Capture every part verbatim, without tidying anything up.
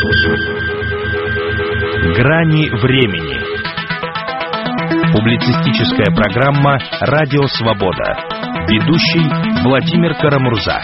Грани времени. Публицистическая программа «Радио Свобода». Ведущий Владимир Карамурза.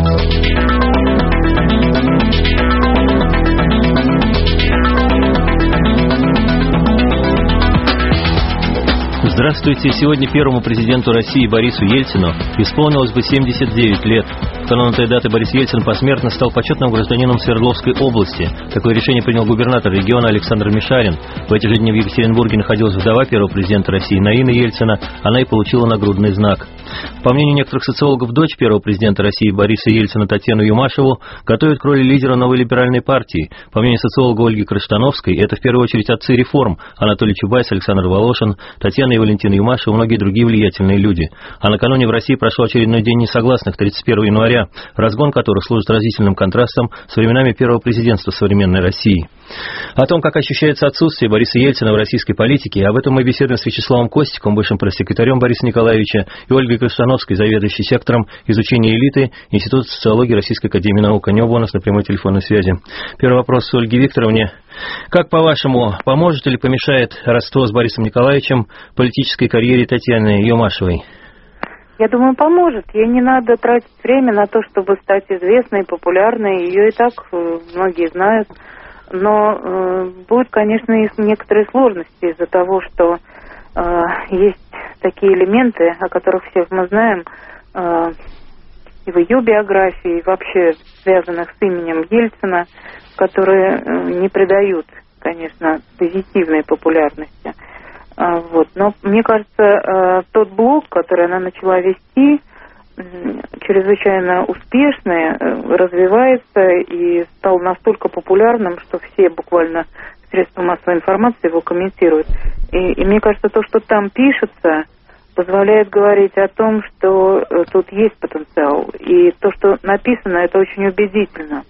Здравствуйте. Сегодня первому президенту России Борису Ельцину исполнилось бы семьдесят девять лет. В канун этой даты Борис Ельцин посмертно стал почетным гражданином Свердловской области. Такое решение принял губернатор региона Александр Мишарин. В эти же дни в Екатеринбурге находилась вдова первого президента России Наина Ельцина. Она и получила нагрудный знак. По мнению некоторых социологов, дочь первого президента России Бориса Ельцина Татьяну Юмашеву готовит к роли лидера новой либеральной партии. По мнению социолога Ольги Крыштановской, это в первую очередь отцы реформ: Анатолий Чубайс, Александр Волошин, Татьяна и Валентин Юмашев и многие другие влиятельные люди. А накануне в России прошел очередной день несогласных, тридцать первого января, разгон которых служит разительным контрастом с временами первого президентства современной России. О том, как ощущается отсутствие Бориса Ельцина в российской политике, об этом мы беседуем с Вячеславом Костиком, бывшим пресс-секретарем Бориса Николаевича, и Ольгой Крыштановской, заведующей сектором изучения элиты Института социологии Российской академии наук. Они оба у нас на прямой телефонной связи. Первый вопрос Ольге Викторовне. Как, по-вашему, поможет или помешает родство с Борисом Николаевичем политической карьере Татьяны Юмашевой? Я думаю, поможет. Ей не надо тратить время на то, чтобы стать известной, популярной. Ее и так многие знают. Но э, будут, конечно, и некоторые сложности из-за того, что э, есть такие элементы, о которых всех мы знаем, э, и в ее биографии, и вообще связанных с именем Ельцина, которые э, не придают, конечно, позитивной популярности. Э, вот. Но мне кажется, э, тот блог, который она начала вести, чрезвычайно успешный, развивается и стал настолько популярным, что все буквально средства массовой информации его комментируют. И, и мне кажется, то, что там пишется, позволяет говорить о том, что тут есть потенциал. И то, что написано, это очень убедительно.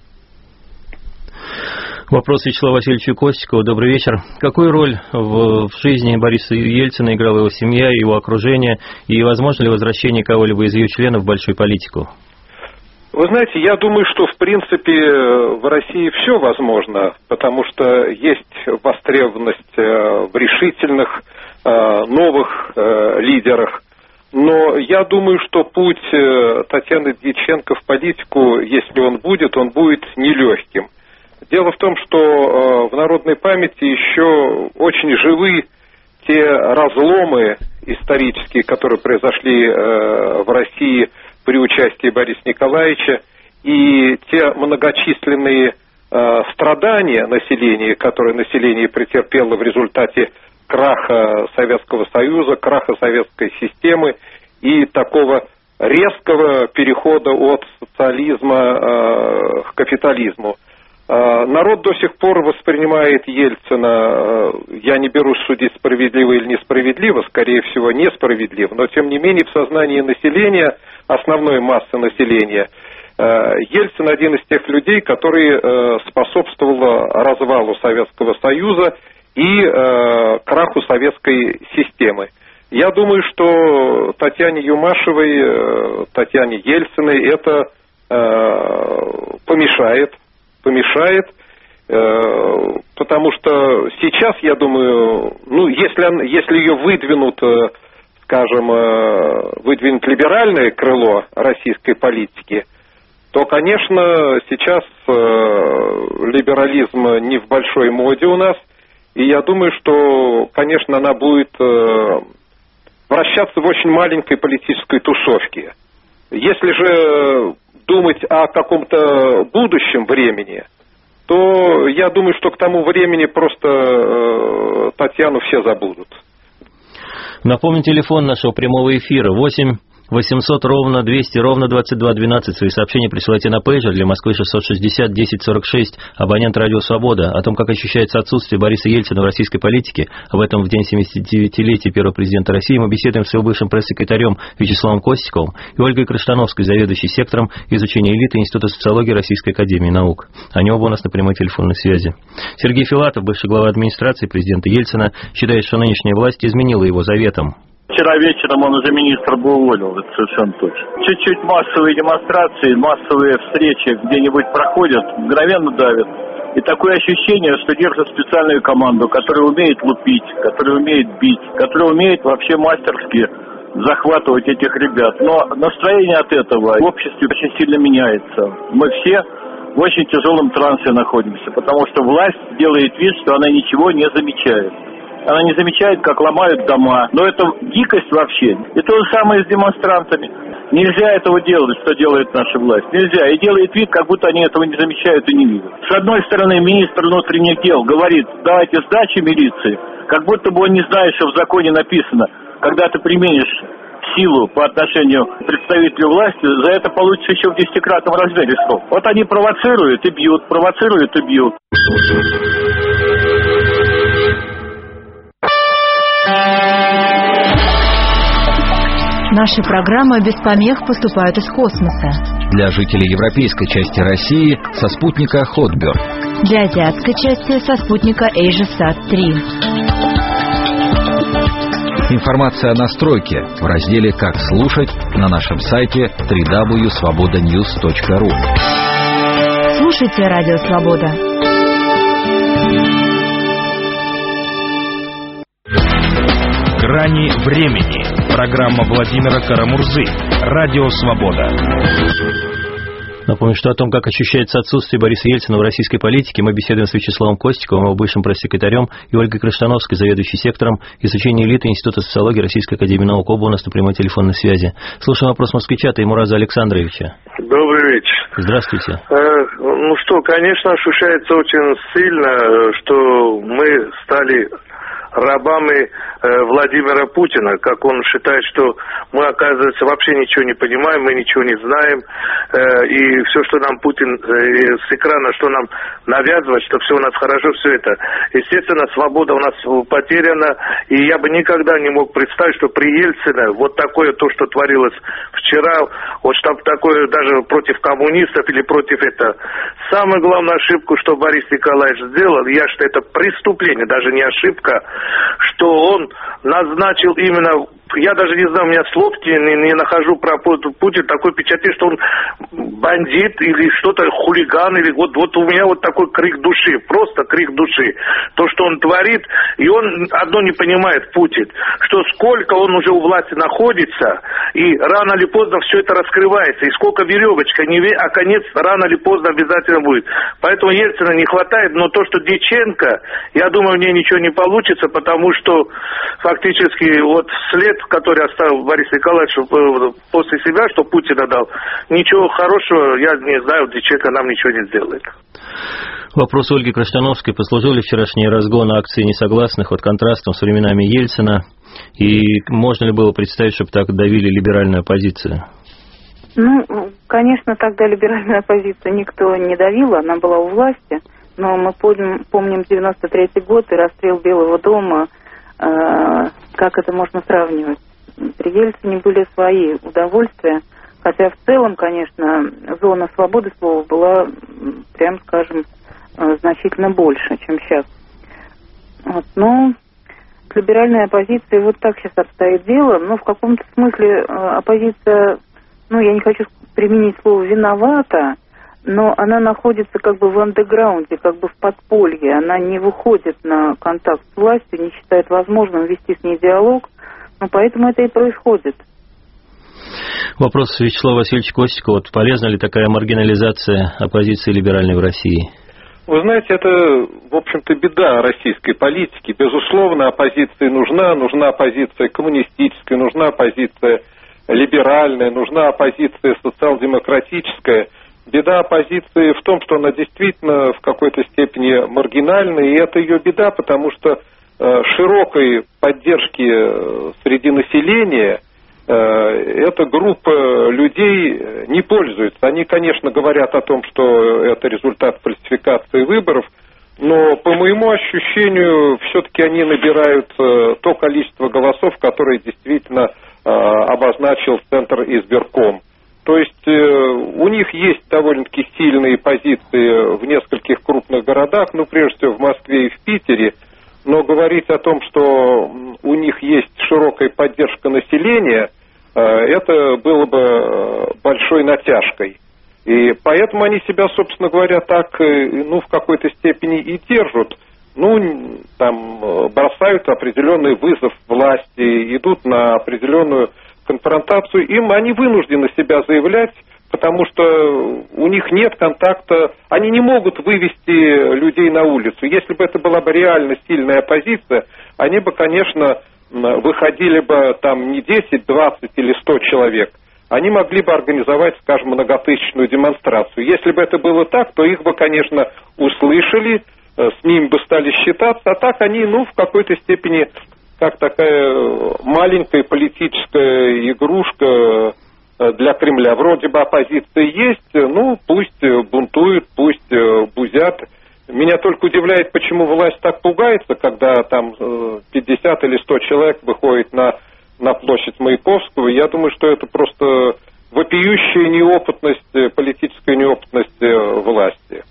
Вопрос Вячеславу Васильевичу Костикову. Добрый вечер. Какую роль в, в жизни Бориса Ельцина играла его семья, его окружение, и возможно ли возвращение кого-либо из ее членов в большую политику? Вы знаете, я думаю, что в принципе в России все возможно, потому что есть востребованность в решительных новых лидерах. Но я думаю, что путь Татьяны Дьяченко в политику, если он будет, он будет нелегким. Дело в том, что э, в народной памяти еще очень живы те разломы исторические, которые произошли э, в России при участии Бориса Николаевича, и те многочисленные э, страдания населения, которые население претерпело в результате краха Советского Союза, краха советской системы и такого резкого перехода от социализма э, к капитализму. Народ до сих пор воспринимает Ельцина, я не берусь судить, справедливо или несправедливо, скорее всего, несправедливо, но тем не менее в сознании населения, основной массы населения, Ельцин один из тех людей, который способствовал развалу Советского Союза и краху советской системы. Я думаю, что Татьяне Юмашевой, Татьяне Ельциной это помешает. помешает, потому что сейчас, я думаю, ну, если, если ее выдвинут, скажем, выдвинут либеральное крыло российской политики, то, конечно, сейчас либерализм не в большой моде у нас, и я думаю, что, конечно, она будет вращаться в очень маленькой политической тусовке. Если же думать о каком-то будущем времени, то я думаю, что к тому времени просто э, Татьяну все забудут. Напомню, телефон нашего прямого эфира восемь восемьсот ровно двести ровно двадцать два двенадцать. Свои сообщения присылайте на пейджер для Москвы шестьсот шестьдесят десять сорок шесть. Абонент Радио Свобода. О том, как ощущается отсутствие Бориса Ельцина в российской политике, об этом в день семидесятидевятилетия первого президента России мы беседуем с его бывшим пресс-секретарем Вячеславом Костиковым и Ольгой Крыштановской, заведующей сектором изучения элиты Института социологии Российской академии наук. Они оба у нас на прямой телефонной связи. Сергей Филатов, бывший глава администрации президента Ельцина, считает, что нынешняя власть изменила его заветам. Вчера вечером он уже министра бы уволил, это совершенно точно. Чуть-чуть массовые демонстрации, массовые встречи где-нибудь проходят, мгновенно давят. И такое ощущение, что держат специальную команду, которая умеет лупить, которая умеет бить, которая умеет вообще мастерски захватывать этих ребят. Но настроение от этого в обществе очень сильно меняется. Мы все в очень тяжелом трансе находимся, потому что власть делает вид, что она ничего не замечает. Она не замечает, как ломают дома. Но это дикость вообще. И то же самое с демонстрантами. Нельзя этого делать, что делает наша власть. Нельзя. И делает вид, как будто они этого не замечают и не видят. С одной стороны, министр внутренних дел говорит, давайте сдачи милиции. Как будто бы он не знает, что в законе написано, когда ты применишь силу по отношению к представителю власти, за это получится еще в десятикратном размере срок. Вот они провоцируют и бьют, провоцируют и бьют. Наши программы без помех поступают из космоса. Для жителей европейской части России со спутника Hotbird. Для азиатской части со спутника AsiaSat три. Информация о настройке в разделе «Как слушать» на нашем сайте дабл ю дабл ю дабл ю точка свобода ньюс точка ру. Слушайте Радио Свобода. Грани времени. Программа Владимира Карамурзы. Радио Свобода. Напомню, что о том, как ощущается отсутствие Бориса Ельцина в российской политике, мы беседуем с Вячеславом Костиковым, его бывшим пресс-секретарем, и Ольгой Крыштановской, заведующей сектором изучения элиты Института социологии Российской академии наук. Оба у нас на прямой телефонной связи. Слушаем вопрос москвича Таймураза Александровича. Добрый вечер. Здравствуйте. Э, ну что, конечно, ощущается очень сильно, что мы стали рабами э, Владимира Путина, как он считает, что мы, оказывается, вообще ничего не понимаем, мы ничего не знаем, э, и все, что нам Путин э, с экрана, что нам навязывает, что все у нас хорошо, все это. Естественно, свобода у нас потеряна, и я бы никогда не мог представить, что при Ельцине вот такое то, что творилось вчера, вот чтобы такое даже против коммунистов или против этого. Самая главная ошибка, что Борис Николаевич сделал, я считаю, это преступление, даже не ошибка, что он назначил именно, я даже не знаю, у меня слов не, не нахожу про Путина, такое впечатление, что он бандит или что-то, хулиган, или вот, вот у меня вот такой крик души, просто крик души. То, что он творит, и он одно не понимает, Путин, что сколько он уже у власти находится, и рано или поздно все это раскрывается, и сколько веревочка, не ве... а конец рано или поздно обязательно будет. Поэтому Ельцина не хватает, но то, что Дьяченко, я думаю, мне ничего не получится, потому что фактически вот след, который оставил Борис Николаевич после себя, что Путин дал, ничего хорошего, я не знаю, Дьяченко нам ничего не сделает. Вопрос Ольги Крыштановской. Послужил ли вчерашний разгон акции несогласных вот контрастом с временами Ельцина? И можно ли было представить, чтобы так давили либеральную оппозицию? Ну, конечно, тогда либеральную оппозицию никто не давил, она была у власти. Но мы помним, помним девяносто третий год и расстрел Белого дома. Э, как это можно сравнивать? При Ельцине были свои удовольствия. Хотя в целом, конечно, зона свободы слова была, прям скажем, значительно больше, чем сейчас. Вот. Но к либеральной оппозиции вот так сейчас обстоит дело. Но в каком-то смысле оппозиция, ну, я не хочу применить слово «виновата», но она находится как бы в андеграунде, как бы в подполье. Она не выходит на контакт с властью, не считает возможным вести с ней диалог. Но поэтому это и происходит. Вопрос Вячеслава Васильевича Костикова. Вот полезна ли такая маргинализация оппозиции либеральной в России? Вы знаете, это, в общем-то, беда российской политики. Безусловно, оппозиция нужна. Нужна оппозиция коммунистическая, нужна оппозиция либеральная, нужна оппозиция социал-демократическая. Беда оппозиции в том, что она действительно в какой-то степени маргинальна, и это ее беда, потому что э, широкой поддержки среди населения э, эта группа людей не пользуется. Они, конечно, говорят о том, что это результат фальсификации выборов, но, по моему ощущению, все-таки они набирают э, то количество голосов, которое действительно э, обозначил Центр избирком. То есть э, у них есть довольно-таки сильные позиции в нескольких крупных городах, ну, прежде всего, в Москве и в Питере, но говорить о том, что у них есть широкая поддержка населения, э, это было бы большой натяжкой. И поэтому они себя, собственно говоря, так, ну, в какой-то степени и держат. Ну, там, бросают определенный вызов власти, идут на определенную конфронтацию. Им они вынуждены себя заявлять, потому что у них нет контакта, они не могут вывести людей на улицу. Если бы это была бы реально сильная оппозиция, они бы, конечно, выходили бы там не десять, двадцать или сто человек, они могли бы организовать, скажем, многотысячную демонстрацию. Если бы это было так, то их бы, конечно, услышали, с ними бы стали считаться, а так они, ну, в какой-то степени, как такая маленькая политическая игрушка для Кремля. Вроде бы оппозиция есть, ну, пусть бунтуют, пусть бузят. Меня только удивляет, почему власть так пугается, когда там пятьдесят или сто человек выходит на, на площадь Маяковского. Я думаю, что это просто вопиющая неопытность, политическая неопытность власти.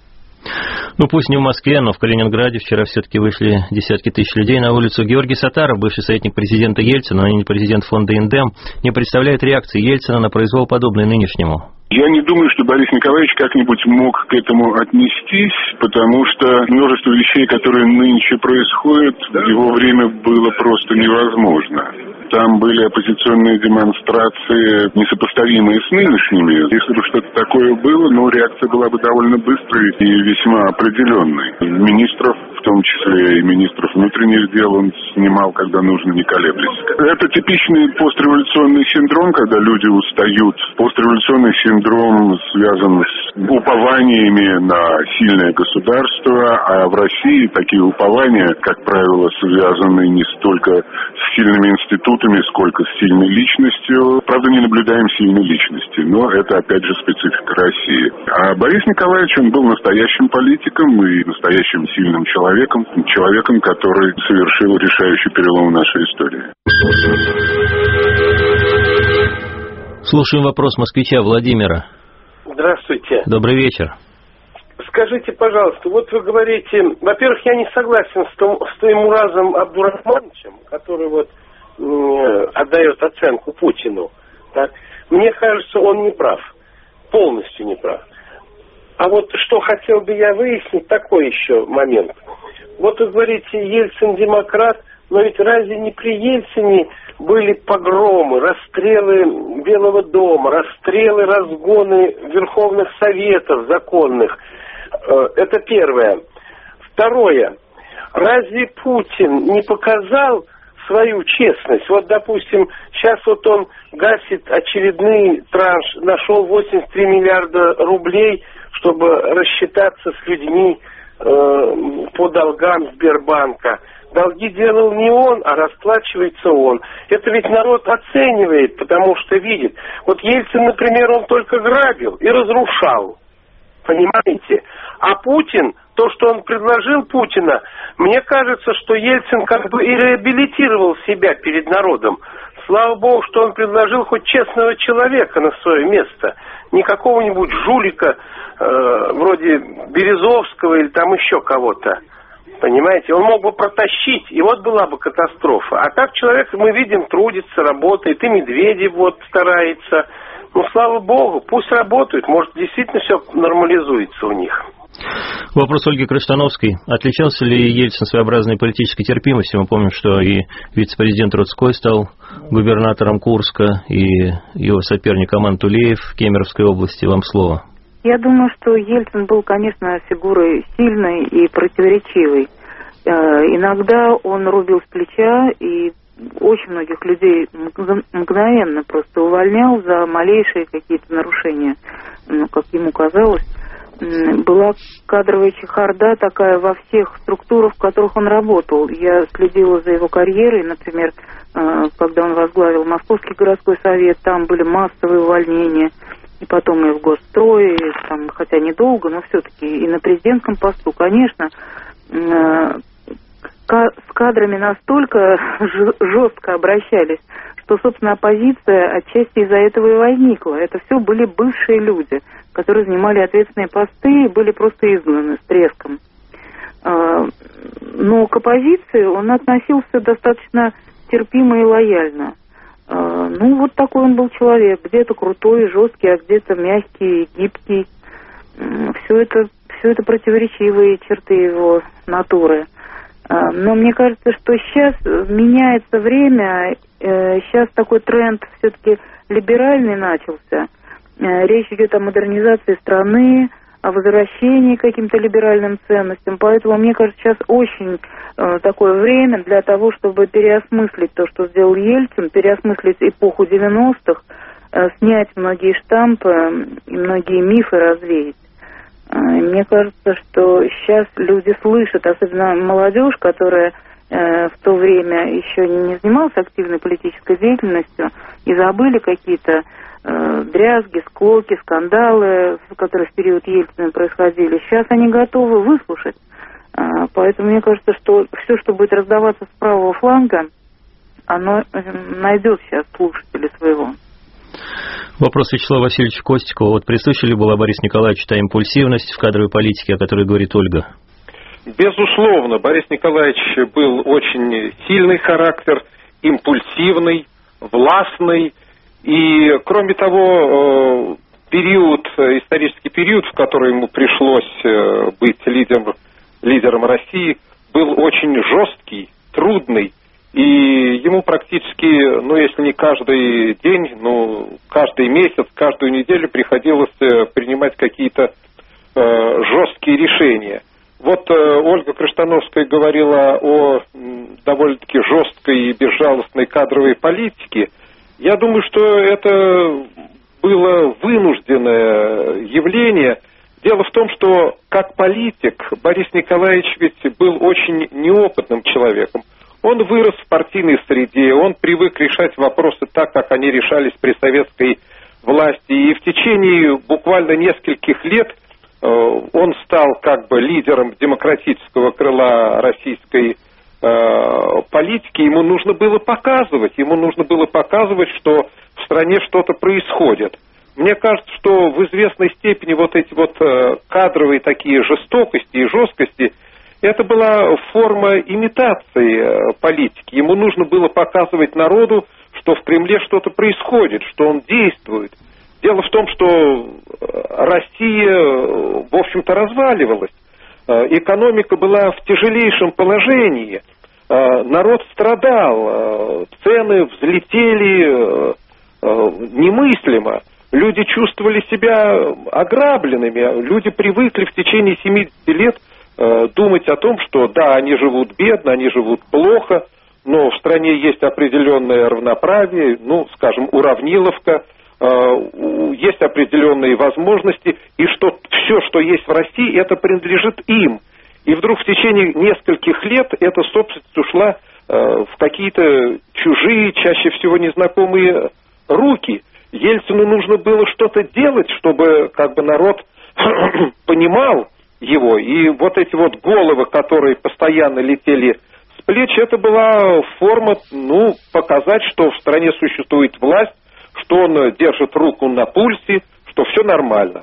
Ну, пусть не в Москве, но в Калининграде вчера все-таки вышли десятки тысяч людей на улицу. Георгий Саттаров, бывший советник президента Ельцина, но не президент фонда «Индем», не представляет реакции Ельцина на произвол, подобный нынешнему. Я не думаю, что Борис Николаевич как-нибудь мог к этому отнестись, потому что множество вещей, которые нынче происходят, в его время было просто невозможно. Там были оппозиционные демонстрации, несопоставимые с нынешними. Если бы что-то такое было, ну, реакция была бы довольно быстрой и весьма определенной. Министров, в том числе и министров внутренних дел, он снимал, когда нужно, не колеблясь. Это типичный постреволюционный синдром, когда люди устают. Постреволюционный синдром связан с упованиями на сильное государство, а в России такие упования, как правило, связаны не столько с сильными институтами, сколько с сильной личностью. Правда, не наблюдаем сильной личности, но это, опять же, специфика России. А Борис Николаевич, он был настоящим политиком и настоящим сильным человеком, человеком, который совершил решающий перелом в нашей истории. Слушаем вопрос москвича Владимира. Здравствуйте. Добрый вечер. Скажите, пожалуйста, вот вы говорите, во-первых, я не согласен с, том, с Таймуразом Абдурахмановичем, который вот э, отдает оценку Путину. Так? Мне кажется, он не прав, полностью не прав. А вот что хотел бы я выяснить, такой еще момент. Вот вы говорите, Ельцин демократ, но ведь разве не при Ельцине были погромы, расстрелы Белого дома, расстрелы, разгоны верховных советов законных? Это первое. Второе. Разве Путин не показал свою честность? Вот, допустим, сейчас вот он гасит очередной транш, нашел восемьдесят три миллиарда рублей, чтобы рассчитаться с людьми э, по долгам Сбербанка. Долги делал не он, а расплачивается он. Это ведь народ оценивает, потому что видит. Вот Ельцин, например, он только грабил и разрушал. Понимаете? А Путин, то, что он предложил Путина, мне кажется, что Ельцин как бы и реабилитировал себя перед народом. Слава Богу, что он предложил хоть честного человека на свое место. Не какого-нибудь жулика, э, вроде Березовского или там еще кого-то. Понимаете? Он мог бы протащить, и вот была бы катастрофа. А так человек, мы видим, трудится, работает, и Медведев вот старается. Ну, слава Богу, пусть работают, может, действительно все нормализуется у них. Вопрос Ольги Крыштановской. Отличался ли Ельцин своеобразной политической терпимостью? Мы помним, что и вице-президент Рудской стал губернатором Курска, и его соперник Аман Тулеев в Кемеровской области. Вам слово. Я думаю, что Ельцин был, конечно, фигурой сильной и противоречивой. Э, иногда он рубил с плеча и очень многих людей мгновенно просто увольнял за малейшие какие-то нарушения, ну, как ему казалось. Была кадровая чехарда такая во всех структурах, в которых он работал. Я следила за его карьерой, например, когда он возглавил Московский городской совет, там были массовые увольнения, и потом и в Госстрое, и, там, хотя недолго, но все-таки и на президентском посту, конечно, с кадрами настолько жестко обращались, что, собственно, оппозиция отчасти из-за этого и возникла. Это все были бывшие люди, которые занимали ответственные посты и были просто изгнаны с треском. Но к оппозиции он относился достаточно терпимо и лояльно. Ну, вот такой он был человек. Где-то крутой, жесткий, а где-то мягкий, гибкий. Все это, все это противоречивые черты его натуры. Но мне кажется, что сейчас меняется время, сейчас такой тренд все-таки либеральный начался. Речь идет о модернизации страны, о возвращении к каким-то либеральным ценностям. Поэтому, мне кажется, сейчас очень э, такое время для того, чтобы переосмыслить то, что сделал Ельцин, переосмыслить эпоху девяностых, э, снять многие штампы и многие мифы развеять. Э, мне кажется, что сейчас люди слышат, особенно молодежь, которая э, в то время еще не занималась активной политической деятельностью, и забыли какие-то дрязги, склоки, скандалы, которые в период Ельцина происходили. Сейчас они готовы выслушать. Поэтому мне кажется, что все, что будет раздаваться с правого фланга, оно найдет сейчас слушателей своего. Вопрос Вячеслава Васильевича Костикова. Вот присуща ли была Борису Николаевичу та импульсивность в кадровой политике, о которой говорит Ольга? Безусловно, Борис Николаевич был очень сильный характер, импульсивный, властный. И, кроме того, период, исторический период, в который ему пришлось быть лидером, лидером России, был очень жесткий, трудный. И ему практически, ну, если не каждый день, ну, каждый месяц, каждую неделю приходилось принимать какие-то э, жесткие решения. Вот э, Ольга Крыштановская говорила о довольно-таки жесткой и безжалостной кадровой политике. Я думаю, что это было вынужденное явление. Дело в том, что как политик Борис Николаевич ведь был очень неопытным человеком. Он вырос в партийной среде, он привык решать вопросы так, как они решались при советской власти. И в течение буквально нескольких лет э, он стал как бы лидером демократического крыла российской политики. Ему нужно было показывать, ему нужно было показывать, что в стране что-то происходит. Мне кажется, что в известной степени вот эти вот кадровые такие жестокости и жесткости, это была форма имитации политики. Ему нужно было показывать народу, что в Кремле что-то происходит, что он действует. Дело в том, что Россия, в общем-то, разваливалась. Экономика была в тяжелейшем положении, народ страдал, цены взлетели немыслимо, люди чувствовали себя ограбленными, люди привыкли в течение семидесяти лет думать о том, что да, они живут бедно, они живут плохо, но в стране есть определенное равноправие, ну, скажем, уравниловка, есть определенные возможности, и что все, что есть в России, это принадлежит им. И вдруг в течение нескольких лет эта собственность ушла в какие-то чужие, чаще всего незнакомые руки. Ельцину нужно было что-то делать, чтобы как бы народ понимал его. И вот эти вот головы, которые постоянно летели с плеч, это была форма, ну, показать, что в стране существует власть, что он держит руку на пульсе, что все нормально.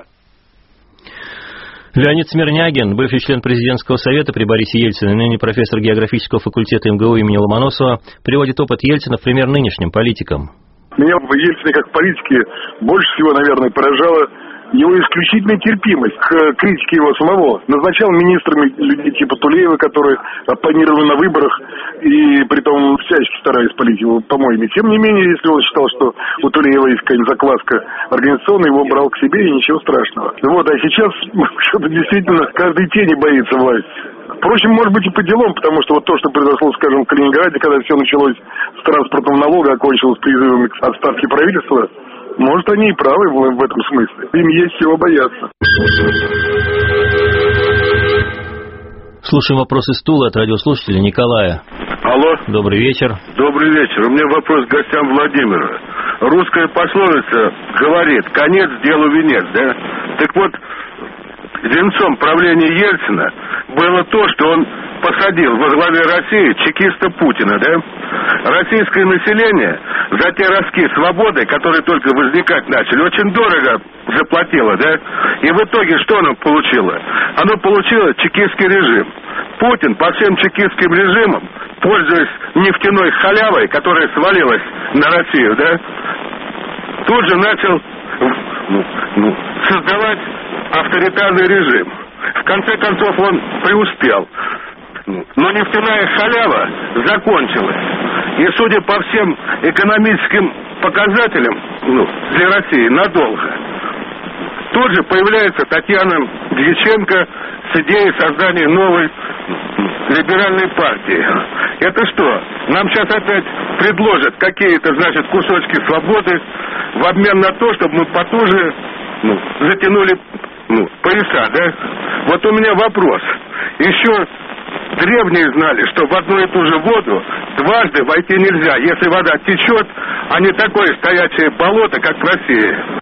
Леонид Смирнягин, бывший член президентского совета при Борисе Ельцине, ныне профессор географического факультета эм гэ у имени Ломоносова, приводит опыт Ельцина в пример нынешним политикам. Меня в Ельцине как политике больше всего, наверное, поражало его исключительная терпимость к критике его самого. Назначал министрами людей типа Тулеева, которые оппонировали на выборах, и притом всячески старались полить его помоями. Тем не менее, если он считал, что у Тулеева есть какая-нибудь закваска организационная, его брал к себе, и ничего страшного. Вот, а сейчас что-то действительно каждой тени боится власть. Впрочем, может быть и по делам, потому что вот то, что произошло, скажем, в Калининграде, когда все началось с транспортного налога, окончилось призывом к отставке правительства, может, они и правы в этом смысле. Им есть чего бояться. Слушаем вопрос из Тулы от радиослушателя Николая. Алло. Добрый вечер. Добрый вечер. У меня вопрос к гостям Владимира. Русская пословица говорит: конец делу венец, да? Так вот, венцом правления Ельцина было то, что он посадил во главе России чекиста Путина, да? Российское население за те ростки свободы, которые только возникать начали, очень дорого заплатило, да? И в итоге что оно получило? Оно получило чекистский режим. Путин по всем чекистским режимам, пользуясь нефтяной халявой, которая свалилась на Россию, да, тут же начал ну, ну, создавать авторитарный режим. В конце концов он преуспел. Но нефтяная халява закончилась. И, судя по всем экономическим показателям, ну, для России надолго. Тут же появляется Татьяна Дьяченко с идеей создания новой либеральной партии. Это что? Нам сейчас опять предложат какие-то, значит, кусочки свободы в обмен на то, чтобы мы потуже ну, затянули ну, пояса, да? Вот у меня вопрос. Еще древние знали, что в одну и ту же воду дважды войти нельзя. Если вода течет, а не такое стоячее болото, как в России.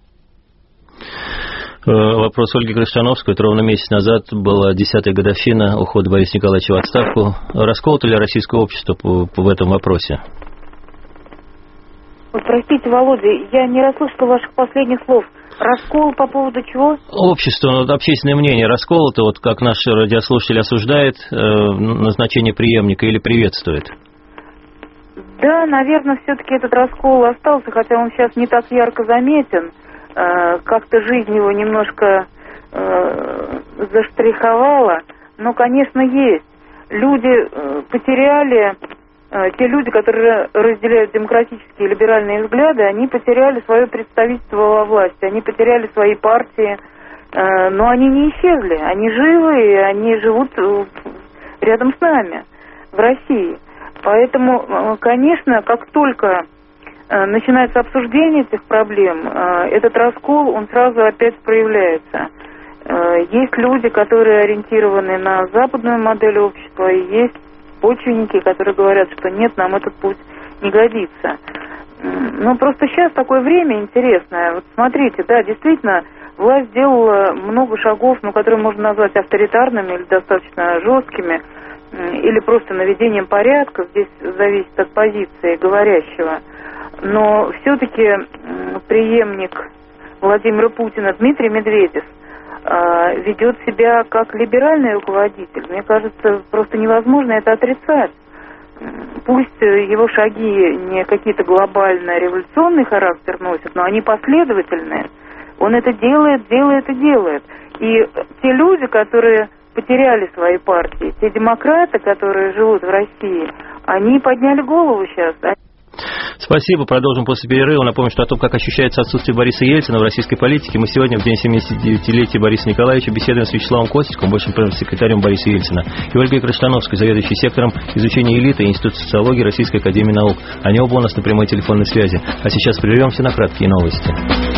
Вопрос Ольги Крыштановской. Это ровно месяц назад была десятая годовщина ухода Бориса Николаевича в отставку. Расколото ли российское общество в этом вопросе? Вот, простите, Володя, я не расслышала ваших последних слов. Раскол по поводу чего? Общество, ну, общественное мнение расколото, вот как наш радиослушатель осуждает э, назначение преемника или приветствует? Да, наверное, все-таки этот раскол остался, хотя он сейчас не так ярко заметен. Э, как-то жизнь его немножко э, заштриховала. Но, конечно, есть. Люди э, потеряли... Те люди, которые разделяют демократические и либеральные взгляды, они потеряли свое представительство во власти, они потеряли свои партии, но они не исчезли, они живы, и они живут рядом с нами, в России. Поэтому, конечно, как только начинается обсуждение этих проблем, этот раскол, он сразу опять проявляется. Есть люди, которые ориентированы на западную модель общества, и есть почвенники, которые говорят, что нет, нам этот путь не годится. Ну, просто сейчас такое время интересное. Вот смотрите, да, действительно, власть сделала много шагов, ну, которые можно назвать авторитарными или достаточно жесткими, или просто наведением порядка. Здесь зависит от позиции говорящего. Но все-таки преемник Владимира Путина Дмитрий Медведев ведет себя как либеральный руководитель. Мне кажется, просто невозможно это отрицать. Пусть его шаги не какие-то глобально революционный характер носят, но они последовательные. Он это делает, делает и делает. И те люди, которые потеряли свои партии, те демократы, которые живут в России, они подняли голову сейчас. Спасибо. Продолжим после перерыва. Напомню, что о том, как ощущается отсутствие Бориса Ельцина в российской политике, мы сегодня, в день семидесятидевятилетия Бориса Николаевича, беседуем с Вячеславом Костиком, бывшим пресс-секретарем Бориса Ельцина, и Ольгой Крыштановской, заведующей сектором изучения элиты Института социологии Российской академии наук. Они оба у нас на прямой телефонной связи. А сейчас прервемся на краткие новости.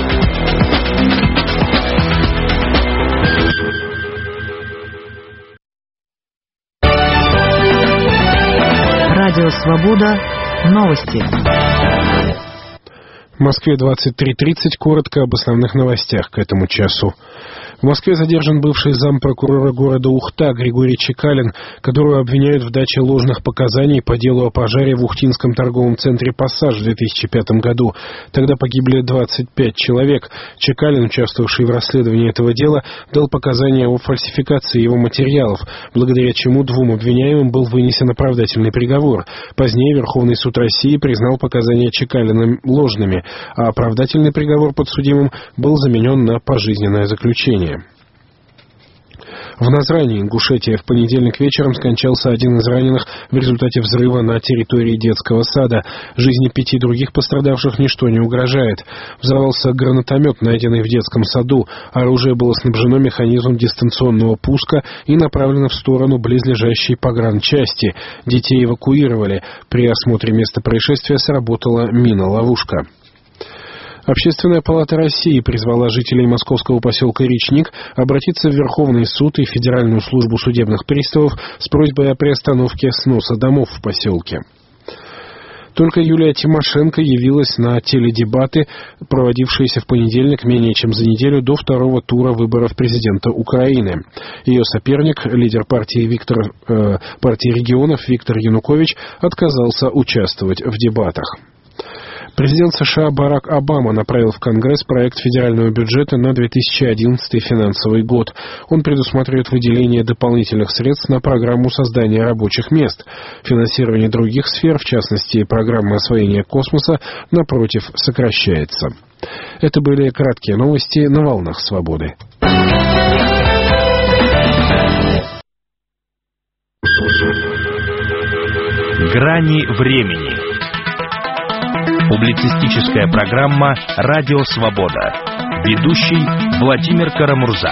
Радио «Свобода». Новости. В Москве двадцать три тридцать. Коротко об основных новостях к этому часу. В Москве задержан бывший зампрокурора города Ухта Григорий Чекалин, которого обвиняют в даче ложных показаний по делу о пожаре в ухтинском торговом центре «Пассаж» в две тысячи пятом году. Тогда погибли двадцать пять человек. Чекалин, участвовавший в расследовании этого дела, дал показания о фальсификации его материалов, благодаря чему двум обвиняемым был вынесен оправдательный приговор. Позднее Верховный суд России признал показания Чекалина ложными, а оправдательный приговор подсудимым был заменен на пожизненное заключение. В Назрани, Ингушетия, в понедельник вечером скончался один из раненых в результате взрыва на территории детского сада. Жизни пяти других пострадавших ничто не угрожает. Взорвался гранатомет, найденный в детском саду. Оружие было снабжено механизмом дистанционного пуска и направлено в сторону близлежащей погранчасти. Детей эвакуировали. При осмотре места происшествия сработала мина-ловушка. Общественная палата России призвала жителей московского поселка Речник обратиться в Верховный суд и Федеральную службу судебных приставов с просьбой о приостановке сноса домов в поселке. Только Юлия Тимошенко явилась на теледебаты, проводившиеся в понедельник менее чем за неделю до второго тура выборов президента Украины. Ее соперник, лидер партии, Виктор, э, партии регионов Виктор Янукович, отказался участвовать в дебатах. Президент США Барак Обама направил в Конгресс проект федерального бюджета на две тысячи одиннадцатый финансовый год. Он предусматривает выделение дополнительных средств на программу создания рабочих мест. Финансирование других сфер, в частности, программа освоения космоса, напротив, сокращается. Это были краткие новости на волнах свободы. Грани времени. Публицистическая программа «Радио Свобода». Ведущий Владимир Карамурза.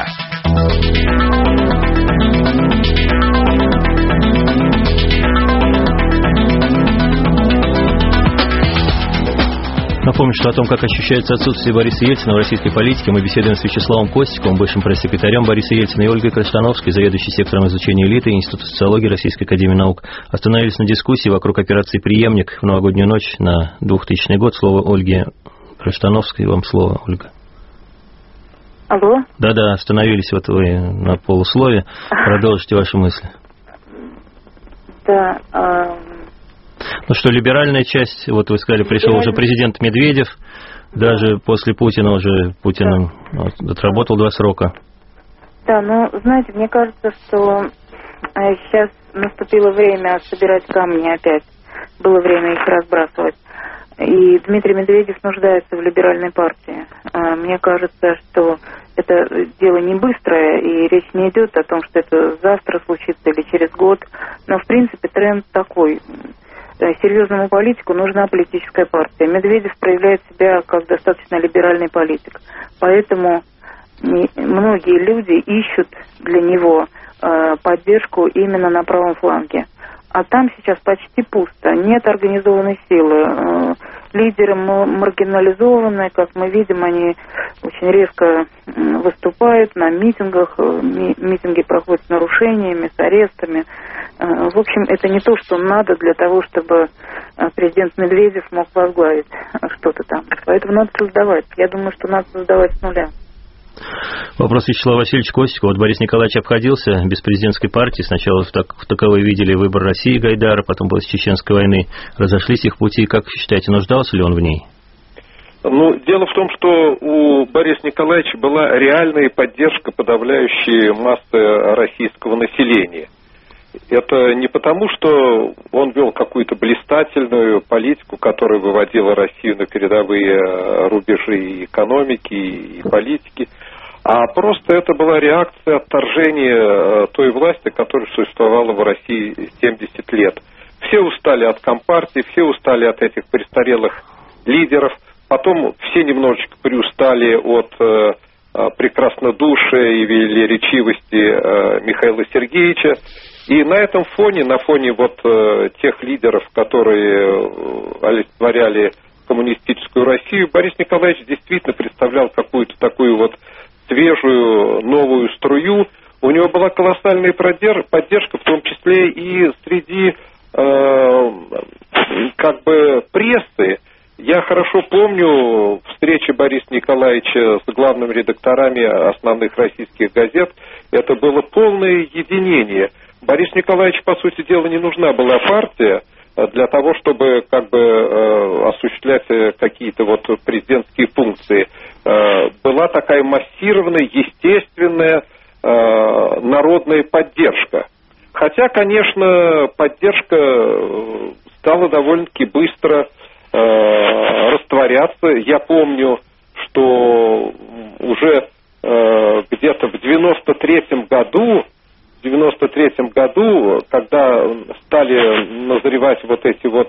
Напомню, что о том, как ощущается отсутствие Бориса Ельцина в российской политике, мы беседуем с Вячеславом Костиковым, бывшим пресс-секретарем Бориса Ельцина, и Ольгой Крыштановской, заведующей сектором изучения элиты Института социологии Российской академии наук. Остановились на дискуссии вокруг операции «Преемник» в новогоднюю ночь на двухтысячный год. Слово Ольге Крыштановской. Вам слово, Ольга. Алло? Да-да, остановились вот вы на полуслове. Продолжите ваши мысли. Да, а... Ну что, либеральная часть, вот вы сказали, пришел уже президент Медведев, даже после Путина уже Путин да. отработал два срока. Да, ну, знаете, мне кажется, что сейчас наступило время собирать камни опять. Было время их разбрасывать. И Дмитрий Медведев нуждается в либеральной партии. Мне кажется, что это дело не быстрое, и речь не идет о том, что это завтра случится или через год. Но, в принципе, тренд такой. Серьезному политику нужна политическая партия. Медведев проявляет себя как достаточно либеральный политик. Поэтому многие люди ищут для него поддержку именно на правом фланге. А там сейчас почти пусто. Нет организованной силы. Лидеры маргинализованы, как мы видим, они очень резко выступают на митингах. Митинги проходят с нарушениями, с арестами. В общем, это не то, что надо для того, чтобы президент Медведев мог возглавить что-то там. Поэтому надо создавать. Я думаю, что надо создавать с нуля. Вопрос Вячеслава Васильевича Костикова. Вот Борис Николаевич обходился без президентской партии. Сначала в, так, в таковой видели выбор России Гайдара, потом после Чеченской войны. Разошлись их пути. Как считаете, нуждался ли он в ней? Ну, дело в том, что у Бориса Николаевича была реальная поддержка подавляющей массы российского населения. Это не потому, что он вел какую-то блистательную политику, которая выводила Россию на передовые рубежи экономики и политики, а просто это была реакция отторжения той власти, которая существовала в России семьдесят лет. Все устали от компартии, все устали от этих престарелых лидеров, потом все немножечко приустали от э, прекраснодушия и велеречивости э, Михаила Сергеевича. И на этом фоне, на фоне вот э, тех лидеров, которые олицетворяли коммунистическую Россию, Борис Николаевич действительно представлял какую-то такую вот свежую новую струю. У него была колоссальная поддержка, в том числе и среди э, как бы прессы. Я хорошо помню встречи Бориса Николаевича с главными редакторами основных российских газет. Это было полное единение. Борису Николаевичу, по сути дела, не нужна была партия для того, чтобы как бы э, осуществлять какие-то вот президентские функции. Э, была такая массированная, естественная э, народная поддержка. Хотя, конечно, поддержка стала довольно-таки быстро э, растворяться. Я помню, что уже э, где-то в девяносто третьем году В девяносто третьем году, когда стали назревать вот эти вот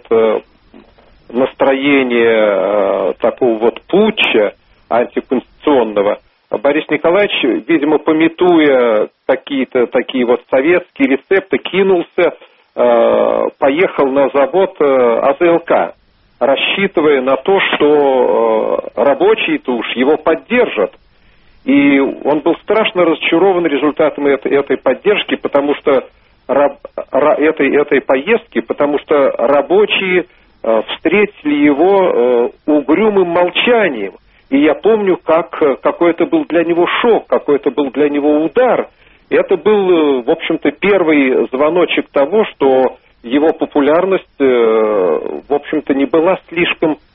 настроения такого вот путча антиконституционного, Борис Николаевич, видимо, памятуя какие-то такие вот советские рецепты, кинулся, поехал на завод АЗЛК, рассчитывая на то, что рабочие-то уж его поддержат. И он был страшно разочарован результатами этой, этой поддержки, потому что раб, этой, этой поездки, потому что рабочие э, встретили его э, угрюмым молчанием. И я помню, как, какой это был для него шок, какой это был для него удар. Это был, в общем-то, первый звоночек того, что его популярность, э, в общем-то, не была слишком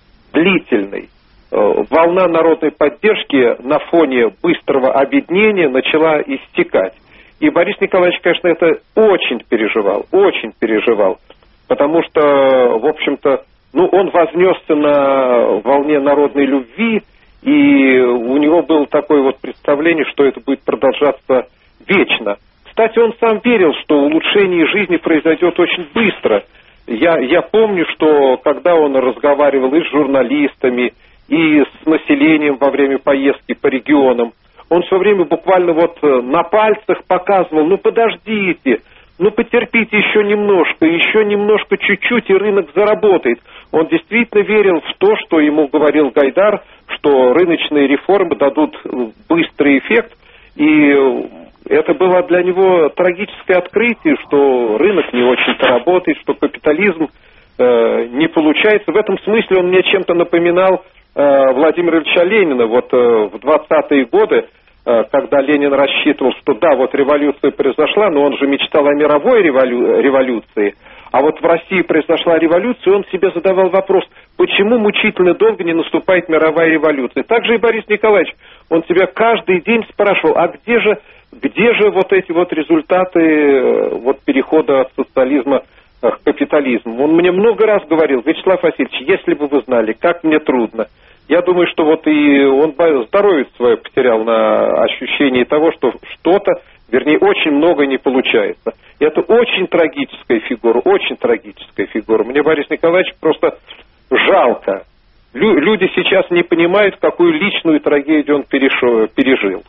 длительный. Волна народной поддержки на фоне быстрого объединения начала истекать. И Борис Николаевич, конечно, это очень переживал, очень переживал. Потому что, в общем-то, ну, он вознесся на волне народной любви, и у него было такое вот представление, что это будет продолжаться вечно. Кстати, он сам верил, что улучшение жизни произойдет очень быстро. Я, я помню, что когда он разговаривал и с журналистами, и с населением во время поездки по регионам, он все время буквально вот на пальцах показывал: ну подождите, ну потерпите еще немножко, еще немножко чуть-чуть, и рынок заработает. Он действительно верил в то, что ему говорил Гайдар, что рыночные реформы дадут быстрый эффект, и это было для него трагическое открытие, что рынок не очень-то работает, что капитализм э, не получается. В этом смысле он мне чем-то напоминал э, Владимира Ильича Ленина. Вот э, в двадцатые годы, э, когда Ленин рассчитывал, что да, вот революция произошла, но он же мечтал о мировой револю... революции. А вот в России произошла революция, и он себе задавал вопрос, почему мучительно долго не наступает мировая революция. Также и Борис Николаевич, он себя каждый день спрашивал, а где же, где же вот эти вот результаты вот, перехода от социализма к капитализму. Он мне много раз говорил: Вячеслав Васильевич, если бы вы знали, как мне трудно. Я думаю, что вот и он здоровье свое потерял на ощущении того, что что-то, вернее, очень много не получается. И это очень трагическая фигура, очень трагическая фигура. Мне Борис Николаевич просто жалко. Лю- люди сейчас не понимают, какую личную трагедию он перешел, пережил.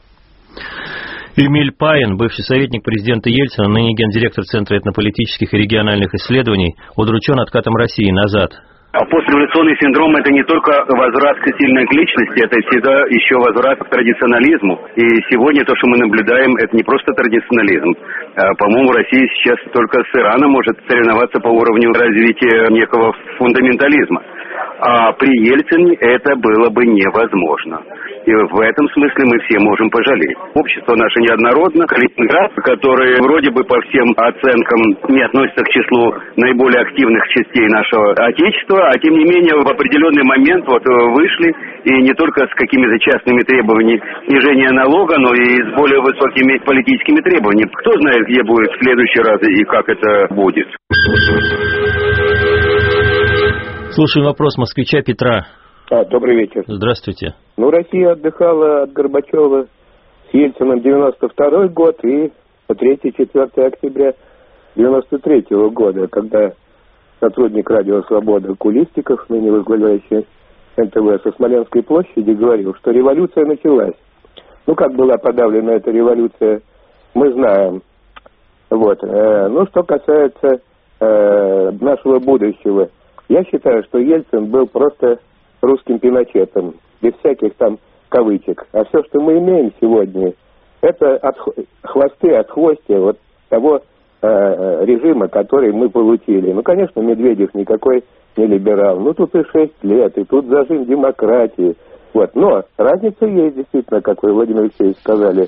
Эмиль Паин, бывший советник президента Ельцина, ныне гендиректор Центра этнополитических и региональных исследований, удручен откатом России назад. А постреволюционный синдром — это не только возврат к сильной к личности, это всегда еще возврат к традиционализму. И сегодня то, что мы наблюдаем, это не просто традиционализм. А, по-моему, Россия сейчас только с Ираном может соревноваться по уровню развития некого фундаментализма. А при Ельцине это было бы невозможно. И в этом смысле мы все можем пожалеть. Общество наше неоднородно. Калининград, который вроде бы по всем оценкам не относится к числу наиболее активных частей нашего Отечества, а тем не менее в определенный момент вот вышли, и не только с какими-то частными требованиями снижения налога, но и с более высокими политическими требованиями. Кто знает, где будет в следующий раз и как это будет. Слушаем вопрос москвича Петра. А, добрый вечер. Здравствуйте. Ну, Россия отдыхала от Горбачева с Ельцином девяносто второй год и по третье-четвёртое октября девяносто третьего года, когда сотрудник радио «Свобода» Кулистиков, ныне возглавляющий эн тэ вэ, со Смоленской площади говорил, что революция началась. Ну, как была подавлена эта революция, мы знаем. Вот. Ну, что касается э, нашего будущего, я считаю, что Ельцин был просто русским Пиночетом, без всяких там кавычек. А все, что мы имеем сегодня, это от, хвосты от хвостя вот того э, режима, который мы получили. Ну, конечно, Медведев никакой не либерал. Ну, тут и шесть лет, и тут зажим демократии. Вот. Но разница есть, действительно, как вы, Владимир Алексеевич, сказали,